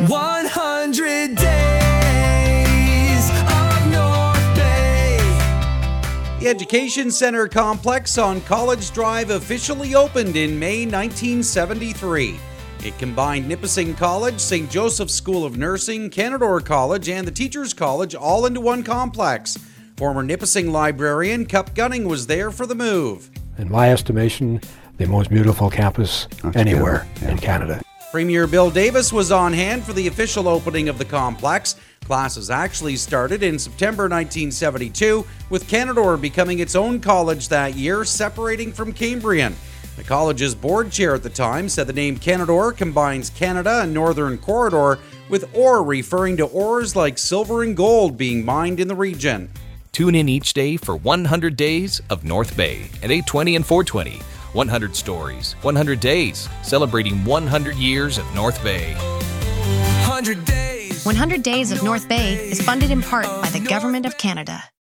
100 Days of North Bay. The Education Center complex on College Drive officially opened in May 1973. It combined Nipissing College, St. Joseph's School of Nursing, Canadore College, and the Teachers College all into one complex. Former Nipissing librarian Cup Gunning was there for the move. In my estimation, the most beautiful campus anywhere in Canada. Premier Bill Davis was on hand for the official opening of the complex. Classes actually started in September 1972, with Canadore becoming its own college that year, separating from Cambrian. The college's board chair at the time said the name Canadore combines Canada and Northern Corridor, with ore referring to ores like silver and gold being mined in the region. Tune in each day for 100 Days of North Bay at 8:20 and 4:20. 100 stories, 100 days, celebrating 100 years of North Bay. 100 Days. 100 Days of North Bay is funded in part by the Government of Canada.